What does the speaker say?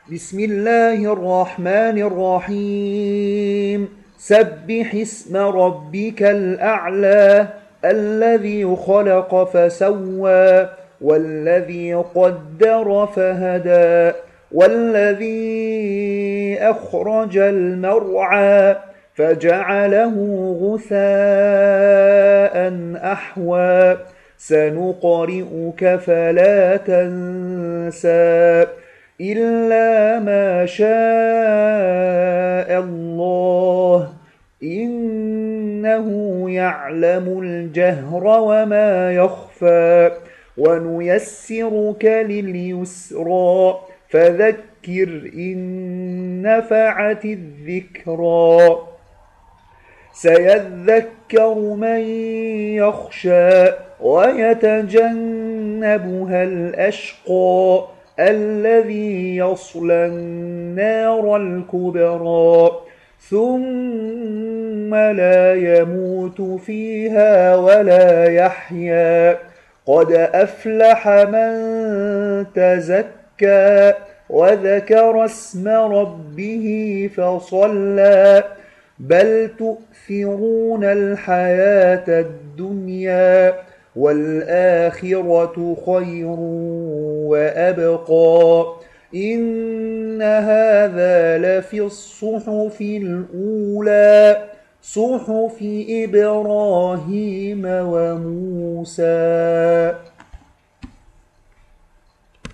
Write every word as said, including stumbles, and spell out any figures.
بسم الله الرحمن الرحيم سبح اسم ربك الأعلى الذي خلق فسوى والذي قدر فهدى والذي أخرج المرعى فجعله غثاء أحوى سنقرئك فلا تنسى إلا ما شاء الله إنه يعلم الجهر وما يخفى ونيسرك لليسرى فذكر إن نفعت الذكرى سيذكر من يخشى ويتجنبها الأشقى الذي يصلى النار الكبرى ثم لا يموت فيها ولا يحيا قد أفلح من تزكى وذكر اسم ربه فصلى بل تؤثرون الحياة الدنيا والآخرة خير وأبقى إن هذا لفي الصحف الأولى صحف إبراهيم وموسى.